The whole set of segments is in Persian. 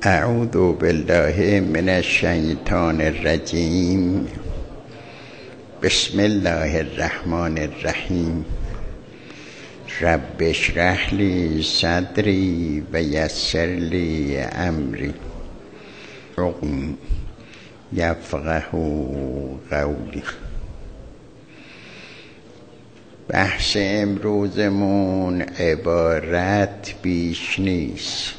اعوذ بالله من الشیطان الرجیم. بسم الله الرحمن الرحیم. رب اشرح لی صدری و یسر لی امری یفقهوا قولی. بحث امروزمون عبارت بیش نیست.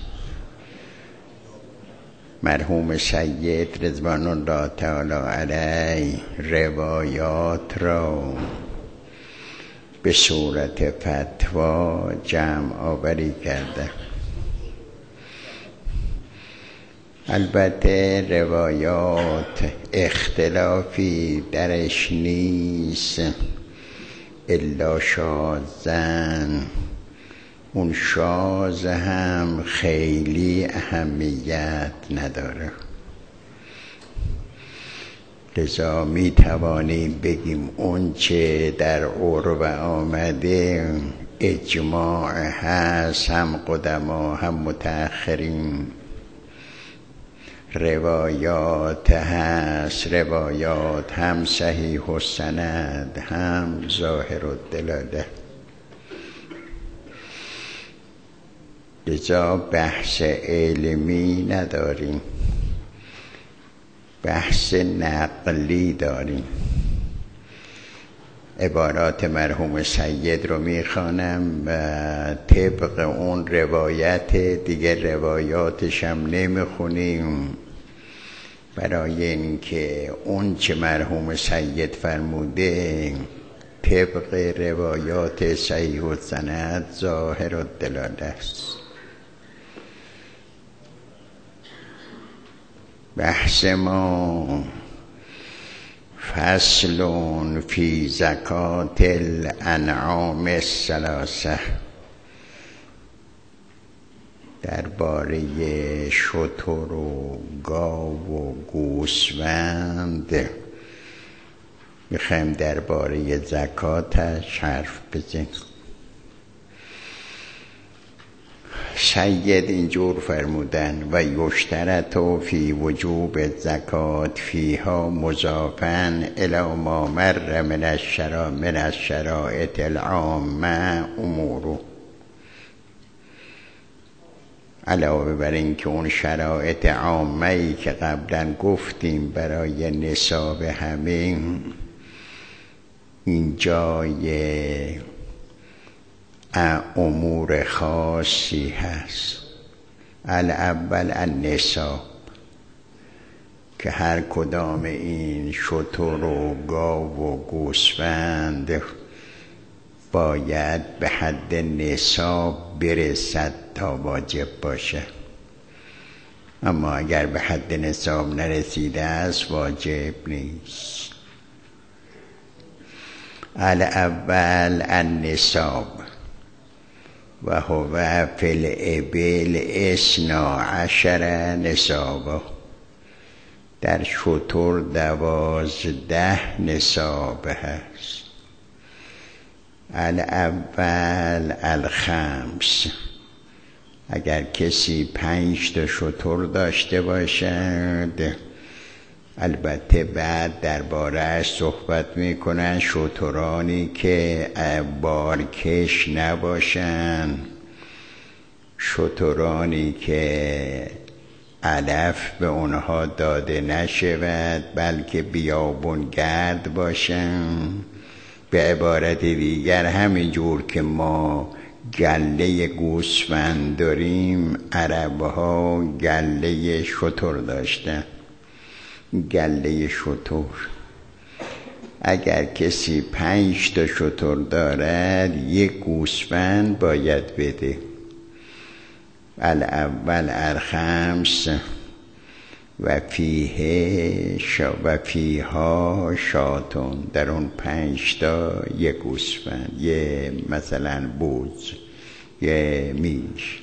مرحوم سید رضوان الله تعالی علیه روایات را به صورت فتوا جمع آوری کرده. البته روایات اختلافی درش نیست الا شاذن. اون شاذ هم خیلی اهمیت نداره، لذا می توانیم بگیم اون چه در عرف آمده اجماع هست، هم قدما هم متأخرین روایات هست، روایات هم صحیح السند هم ظاهر الدلاله. لذا بحث علمی نداریم، بحث نقلی داریم. عبارات مرحوم سید رو میخوانم و طبق اون روایت دیگه روایاتش هم نمیخونیم، برای اینکه اون چه مرحوم سید فرموده طبق روایات صحیح السند ظاهر الدلاله است. بحث ما فصل فی زکات الانعام الثلاثه، درباره شتر و گاو و گوسفند میخوایم درباره زکاتش حرف بزنیم. سید اینجور فرمودن و یشترط فی وجوب زکات فیها مضافا الی ما مر من الشرائط العامه امور. علاوه بر این که اون شرایط عامه ای که قبلا گفتیم برای نصاب همه، این جای امور خاصی هست. الاول النصاب، که هر کدام این شتر و گاو و گوسفند باید به حد نصاب برسد تا واجب باشه، اما اگر به حد نصاب نرسیده است واجب نیست. الاول النصاب و هو فی الابل 12 نصابه، در شتر 12 نصاب هست. الاول الخمس، اگر کسی 5 تا شتر داشته باشد، البته بعد درباره‌اش صحبت میکنن، شترانی که بارکش نباشن، شترانی که علف به اونها داده نشود بلکه بیابون گرد باشن. به عبارت دیگر همینجور که ما گله گوسفند داریم، عربها گله شتر داشتن. گله شتر، اگر کسی 5 تا شتر دارد 1 گوسفند باید بده. الاول الخمس و فیها شاتون، در اون 5 تا 1 گوسفند، یه مثلا بوز، یه میش،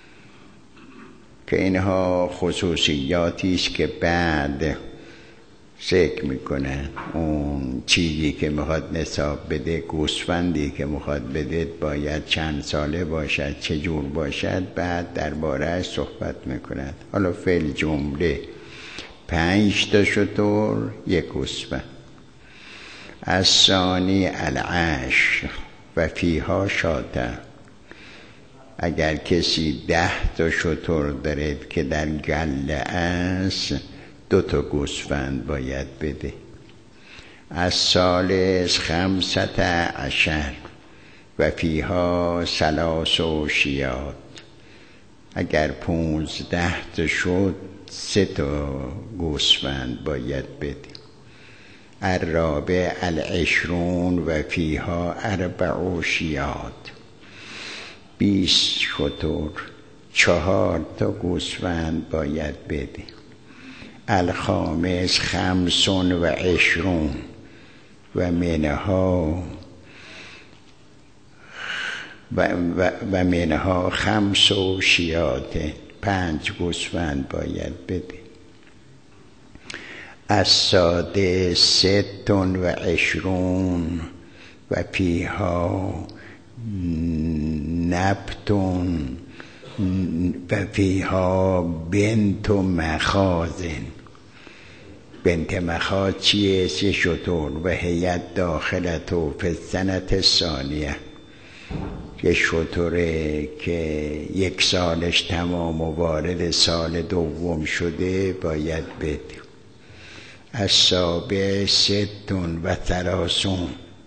که اینها خصوصیاتی است که بعد ذکر میکنن اون چیزی که میخواد نصاب بده، گوسفندی که میخواد بده باید چند ساله باشد، چه جور باشد، بعد درباره‌اش صحبت میکنند. حالا فعل جمله 5 تا شتر، 1 گوسفند. از ثانی العشر و فیها شاة. اگر کسی 10 تا شتر دارد که در گله است 2 تا گوسفند باید بده. از ثالث 15 و فیها 3 شیاط. اگر 15 تا شد 3 تا گوسفند باید بده. الرابع 20 و فیها 4 شیاط. 20 شتر 4 تا گوسفند باید بده. الخامس 25 و منها 5 شیاط. 5 گوسفند باید بده. السادس 26 و فیها نبت و فیها بنت مخازن. بنت مخاز چیه؟ 3 شتر. و هیت داخلت فی السنة الثانیه. یه شتره که 1 سالش تمام و وارد سال دوم شده باید بده. السابع 36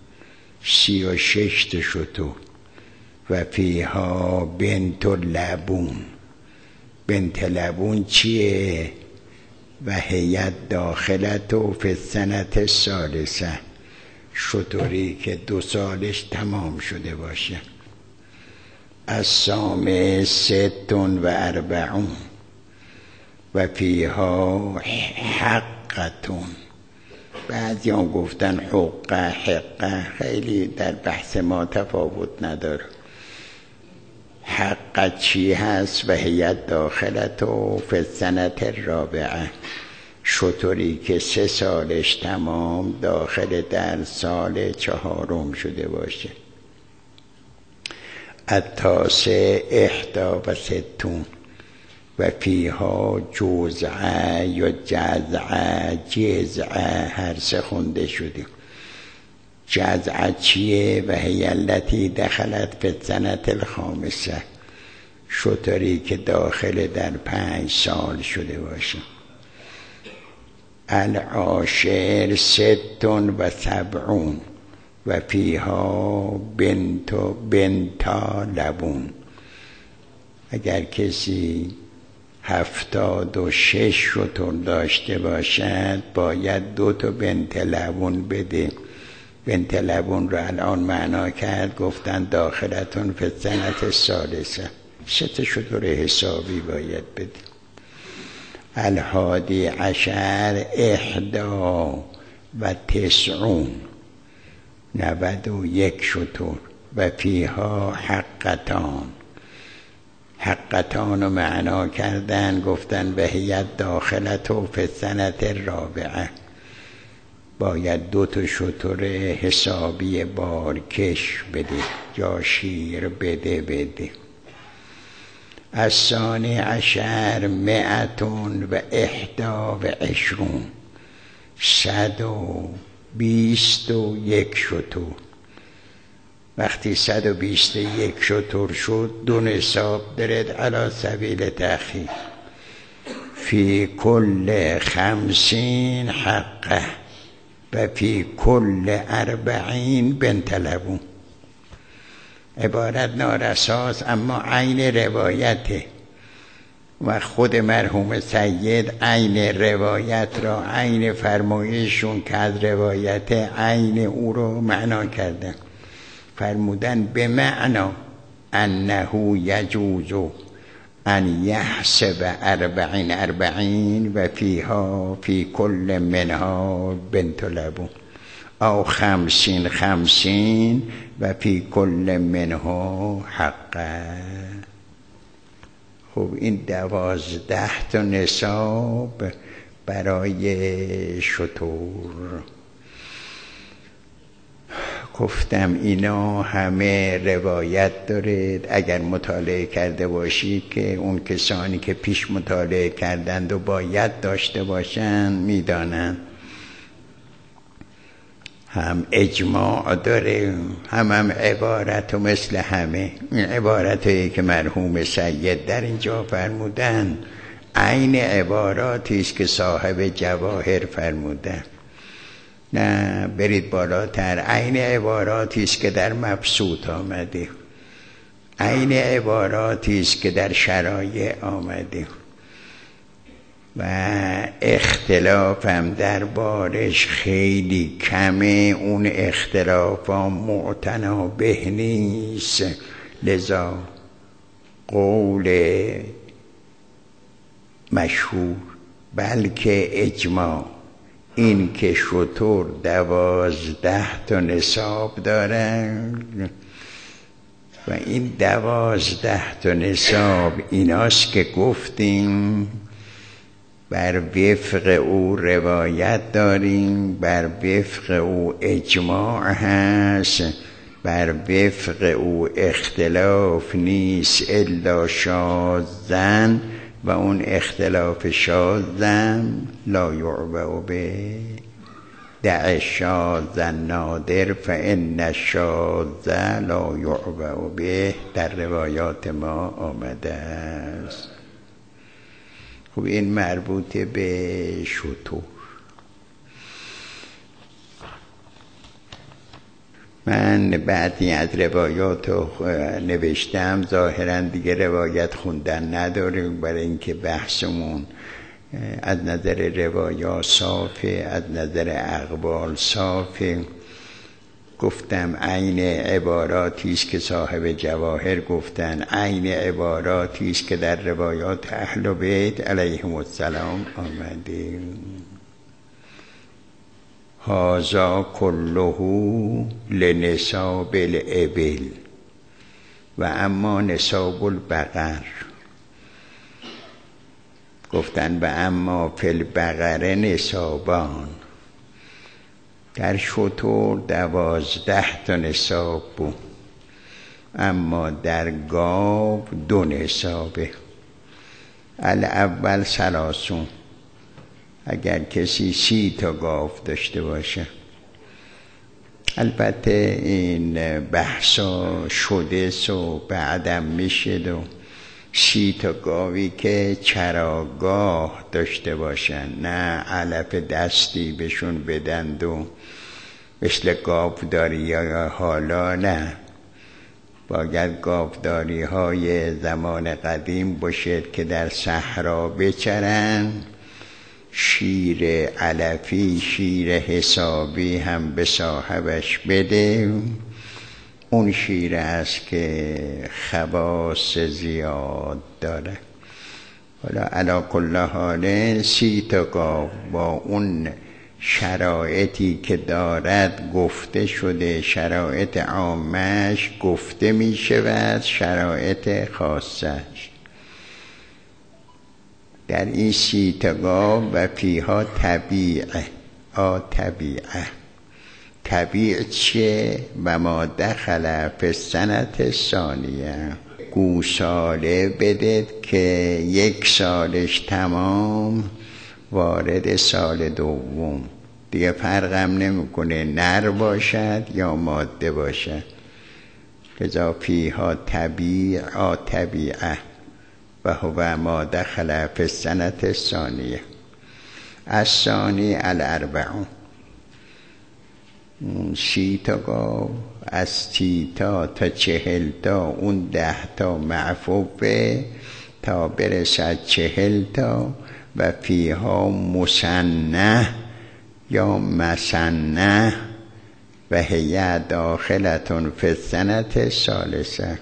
36 شتر. و فیها بنت لبون. بنت لبون چیه؟ و هیت داخلت فی السنة الثالثه. شتری که 2 سالش تمام شده باشه. السامع 46 و فیها حقتون. بعضی ها گفتن حقه خیلی در بحث ما تفاوت نداره. حق چی هست؟ و هیت داخلت فی السنة الرابعه. شتری که 3 سالش تمام داخل در سال 4 شده باشه. التاسع 61 و فیها جزعه یا جزعه هر 3 خونده شده. جزعه چیه؟ و هی التی دخلت فی السنة الخامسه. شتری که داخل در 5 سال شده باشه. العاشر 76 و فیها بنتا لبون. اگر کسی 76 شتر داشته باشد باید 2 تا بنت لبون بده. بنت لبون رو الان معنا کرد، گفتن داخلتون فی السنة الثالثه. 3 تا شتر حسابی باید بده. الحادی عشر 91 91 شتر. و فیها حقتان. حقتان رو معنا کردن، گفتن به هیت داخلت فی السنة الرابعه. باید 2 تا شتر حسابی بارکش بده یا شیر بده. الثانی عشر 121 121 شتر. وقتی 121 شتر شد 2 نصاب دارد علی سبیل تأخیر. فی کل 50 حقه و فی کل 40 بنت لبون. عبارت نارساست اما عین روایته و خود مرحوم سید عین روایت را، عین فرمایشون که از روایت عین او رو معنا کردن. فرمودن به معنا انه یجوز ان یحسب 40 و فیها فی کل منها بنت لبون او 50 و فی کل منها حقه. خب این 12 تا نصاب برای شتر. گفتم اینا همه روایت داره. اگر مطالعه کرده باشید که اون کسانی که پیش مطالعه کردند و باید داشته باشند میدانند. هم اجماع داره، هم عبارت و مثل همه این عبارتایی که مرحوم سید در اینجا فرمودن عین عباراتی است که صاحب جواهر فرمودن. نه برید بالاتر، عین عباراتی است که در مبسوط آمده، عین عباراتی است که در شرایع آمده و اختلاف هم در بارش خیلی کمه. اون اختلاف هم معتنابه نیست. لذا قول مشهور بلکه اجماع این که شتر 12 تا نصاب دارن و این 12 تا نصاب ایناست که گفتیم بر وفق او روایت داریم، بر وفق او اجماع هست، بر وفق او اختلاف نیست الا شاذن و اون اختلاف شاذن لا یعبأ به. دع الشاذ النادر فان الشاذ لا یعبأ به در روایات ما آمده است. خب این مربوط به شتر. من بعضی از روایات رو نوشتم، ظاهراً دیگه روایت خوندن نداریم برای اینکه بحثمون از نظر روایات صافه، از نظر اقوال صافه. گفتم عین عباراتی است که صاحب جواهر گفتن، عین عباراتی است که در روایات اهل بیت علیهم السلام آمده. هذا کله لنصاب الابل و اما نصاب البقر. گفتن و اما فی البقره نصابان. در شتر 12 تا نصاب بود، اما در گاو 2 نصابه. الاول 30. اگر کسی 30 تا گاو داشته باشه. البته این بحثا شده و بعدم میشه و 30 تا گاوی که چراگاه داشته باشن، نه علف دستی بهشون بدند و مثل گاوداری یا حالا نه. باید گاوداری های زمان قدیم باشد که در صحرا بچرن، شیر علفی شیر حسابی هم به صاحبش بده. اون شیر است که خواص زیاد داره. حالا علی کل حال 30 تا گاو با اون شرایطی که دارد گفته شده، شرایط عامش گفته می شود، شرایط خاصش. در این 30 تا گاو و فیها طبیعه. طبیعه طبیعه چیه؟ و ما دخل فی السنة الثانیه. گوساله بدید که 1 سالش تمام وارد سال دوم، دیگه فرقم نمیکنه نر باشد یا ماده باشد. لذا فیها طبیعه و هو ما دخل فی السنة الثانیه. الثانی 40. 30 تا گاو از 30 تا 40 تا، اون 10 تا معفوفه تا برسد 40 تا. و فیها مسنه یا مسنه و هی داخلتون فی السنة الثالثه.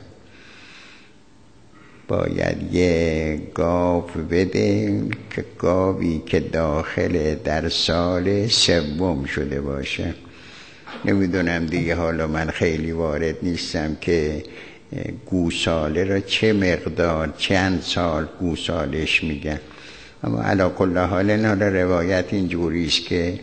باید یه گاو بده که گاوی که داخل در سال 3 شده باشه. نمیدونم دیگه، حالا من خیلی وارد نیستم که گوساله را چه مقدار چند سال گوسالش میگن. اما علی کل حال روایت اینجوری است که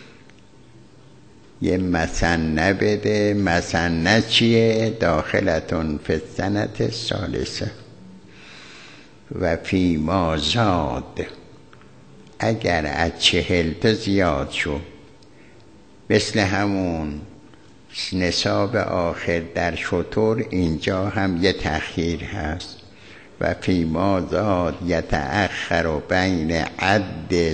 یه مثنه بده. مثنه چیه؟ داخلتون فی السنة الثالثه و فی ما زاد، اگر از 40 تا زیاد شد، مثل همون نصاب آخر در شطور، اینجا هم یه تأخیر هست. و فی ما زاد یتأخر بین عد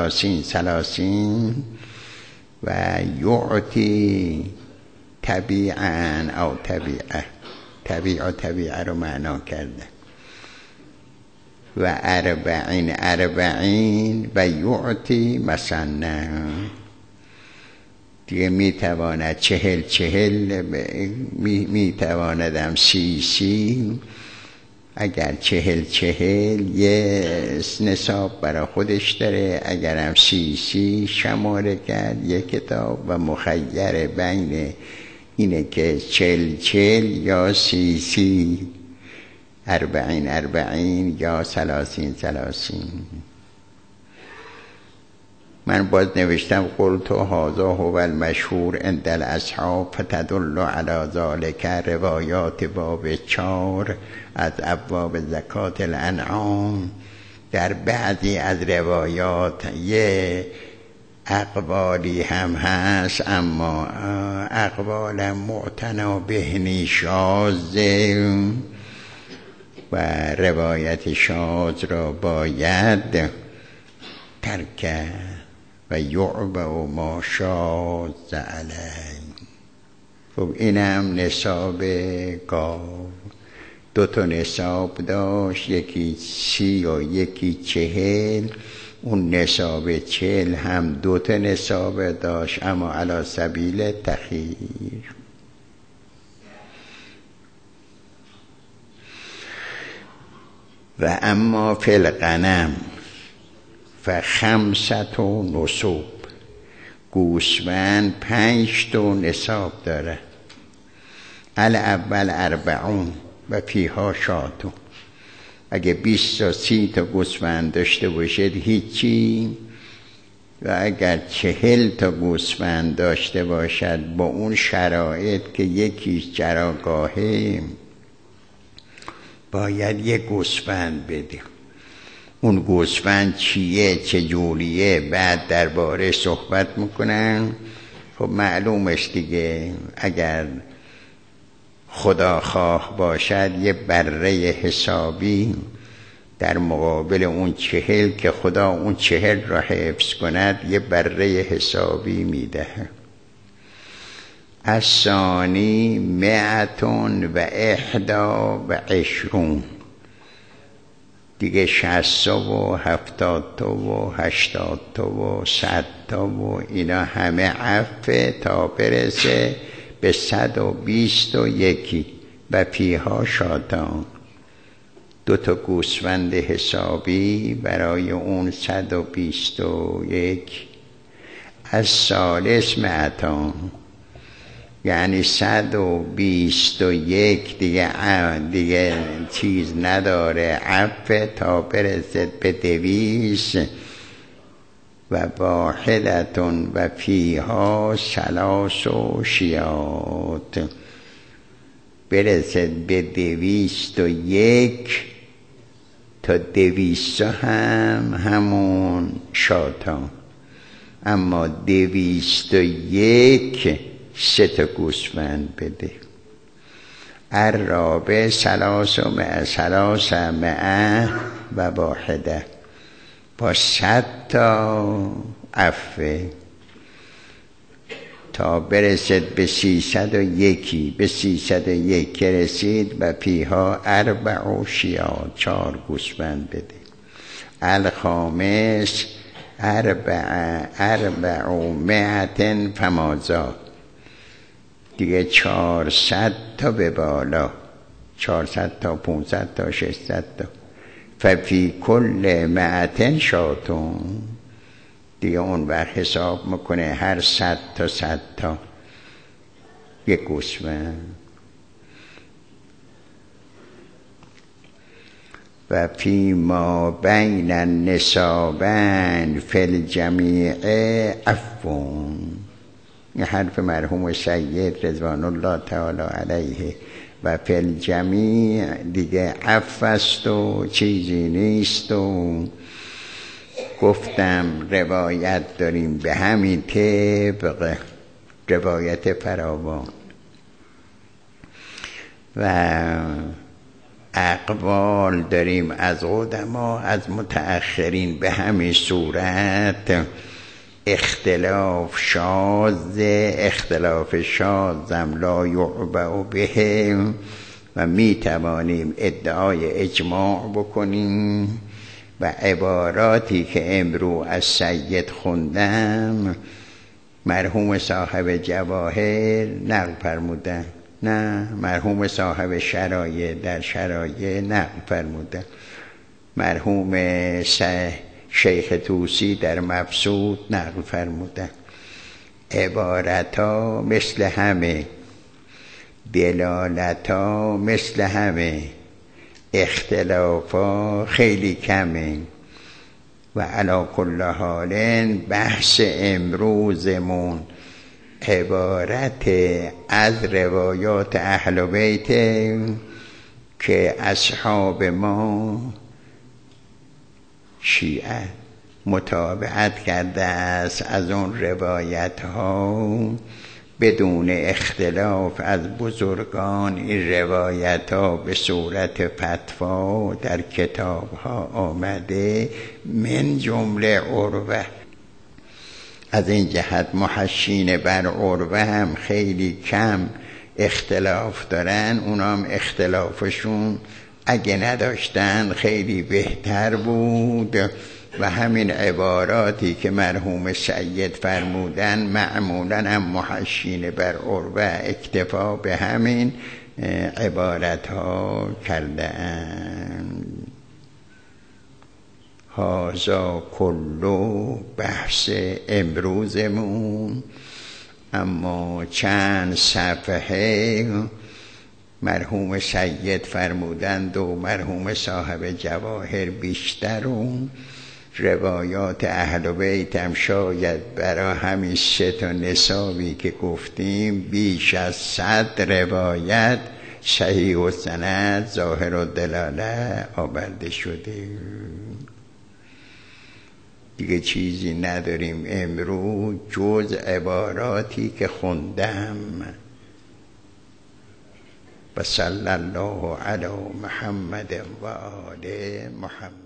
30 و یعطی طبیعا او طبیعه رو معنا کرده. و 40 و یعطی مثنه، دیگه میتواند 40 میتواندم 30 اگر 40 یه نصاب برای خودش داره، اگرم 30 شماره کرد یک کتاب و مخیر بین اینه که 40 یا 30 40 یا 30 من باز نوشتم قلت هذا هو المشهور عند الاصحاب فتدل على ذلك روایات باب 4 از ابواب زکات الانعام. در بعضی از روایات یه اقوالی هم هست، اما اقوال معتنا به شاذ و روایت شاذ را باید ترک و یعبه ما شاذ علیه. خب اینم نصاب گاو. 2 نصاب داشت، یکی 30 و یکی 40. اون نصاب 40 هم 2 نصاب داشت، اما علی سبیل تخییر. و اما فی الغنم ف5 نصوب، گوسفند 5 نصاب داره. الاول 40 و فیها شاتون. اگه 20 تا 30 تا گوسفند داشته باشید هیچی، و اگر 40 تا گوسفند داشته باشد با اون شرایط که یکیش چراگاهه، باید یک گوسفند بده. اون گوسفند چیه چجوریه بعد درباره صحبت میکنن. خب معلومش دیگه، اگر خدا خواه باشد یه بره حسابی در مقابل اون 40 که خدا اون 40 را حفظ کند یه بره حسابی میده. الثانی 121 دیگه 60 و 70 و 80 و 100 و اینا همه عفه تا برسه به 121 و فیها شاتان. 2 گوسفند حسابی برای اون 121. از ثالث 100 یعنی 121 دیگه چیز نداره، عفه تا برسد به 200 و واحدتون و فیها 3 شیات، برسد به 201 تا 200 هم همون شاتان. اما 201 3 گوسفند بده. الرابع 300 و واحده، با 100 تا عفه تا برسد به 301. به 301 که رسید و فیها 4 شیات، 4 گوسفند بده. الخامس 400 فمازاد، دیگه 400 تا به بالا، 400 تا 500 تا 600 تا. ففی کل 100 شاتون، دیگه اون وقت حساب میکنه هر 100 تا یک گوسفند. و فی ما بین النسابین فی الجمیع عفو. این حرف مرحوم سید رضوان الله تعالی علیه. و فی الجمیع دیگه عفو است و چیزی نیست. و گفتم روایت داریم به همین طبق، روایت فراوان و اقوال داریم از قدما از متأخرین به همین صورت. اختلاف شاذ، اختلاف شاذم لا یعبأ به و می توانیم ادعای اجماع بکنیم. و عباراتی که امرو از سید خوندم مرحوم صاحب جواهر نقل فرمودن، نه مرحوم صاحب شرایع در شرایع نقل فرمودن، مرحوم شیخ طوسی در مبسوط نقل فرمودن. عبارتا مثل همه، دلالتا مثل همه، اختلافا خیلی کمه. و علی کل حال بحث امروزمون عبارت از روایات اهل بیت که اصحاب ما شیعه متابعت کرده است از اون روایت ها بدون اختلاف از بزرگان. این روایت ها به صورت فتوا در کتاب ها آمده، من جمله عروه. از این جهت محشین بر عروه هم خیلی کم اختلاف دارن. اونام اختلافشون اگه نداشتن خیلی بهتر بود. و همین عباراتی که مرحوم سید فرمودن معمولا هم محشین بر عروه اکتفا به همین عبارت ها کرده اند. هذا کلو بحث امروزمون. اما چند صفحه مرحوم سید فرمودند و مرحوم صاحب جواهر بیشتر و روایات اهل بیت هم شاید برای همین 3 نسابی که گفتیم بیش از 100 روایت صحیح و سند ظاهر و دلاله آورده شده. دیگه چیزی نداریم امروز جز عباراتی که خوندم. و صلی الله علی محمد و آل محمد.